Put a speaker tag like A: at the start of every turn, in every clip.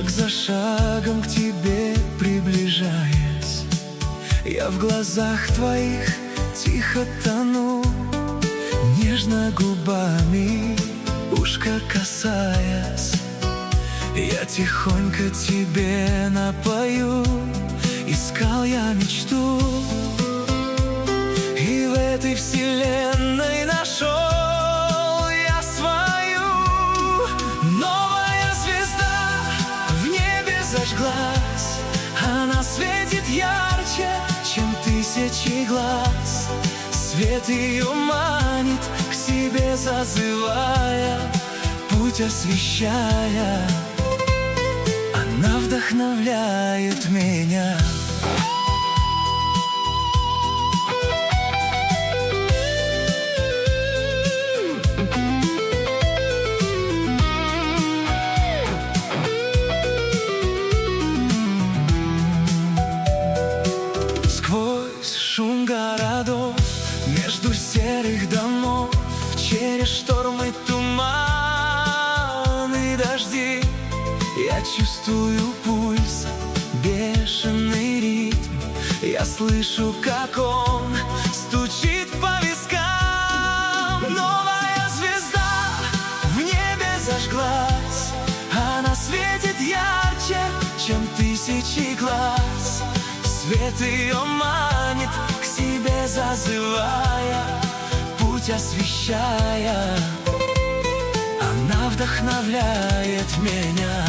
A: Шаг за шагом к тебе приближаясь, я в глазах твоих тихо тону, нежно губами ушко касаясь. Я тихонько тебе напою, искал я мечту, и в этой вселенной нашел я свою. Новая звезда в небе зажглась, она светит ярче, чем тысячи глаз. Свет ее манит, к себе зазывая, путь освещая. Она вдохновляет меня. Сквозь шум городов, между серых домов, через штормы, туманы, дожди, я чувствую пульс, бешеный ритм. Я слышу, как он стучит по вискам. Новая звезда в небе зажглась, она светит ярче, чем тысячи глаз. Свет ее манит, к себе зазывая, путь освещая. Она вдохновляет меня.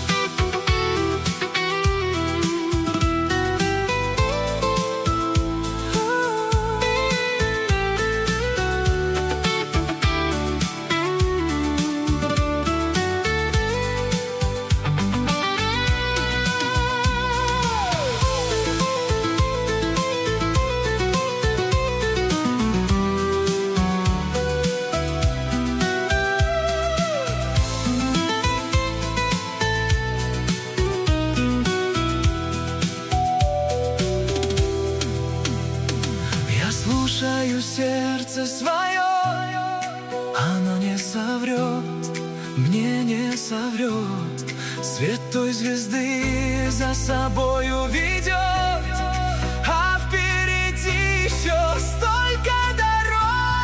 A: Слушаю сердце свое, оно не соврет, мне не соврет. Свет той звезды за собою ведет, а впереди еще столько дорог.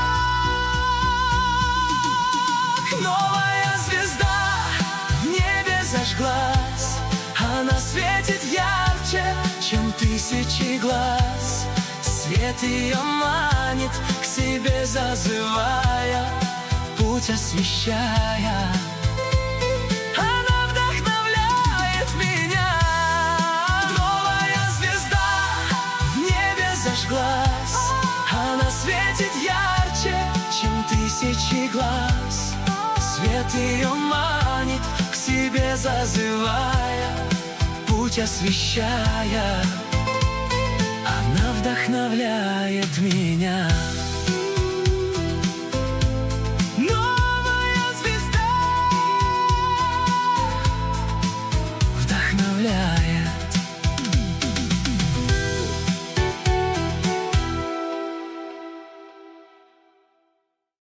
A: Новая звезда в небе зажглась, она светит ярче, чем тысячи глаз. Свет ее манит, к себе зазывая, путь освещая. Она вдохновляет меня. Новая звезда в небе зажглась, она светит ярче, чем тысячи глаз. Свет ее манит, к себе зазывая, путь освещая. Она вдохновляет меня.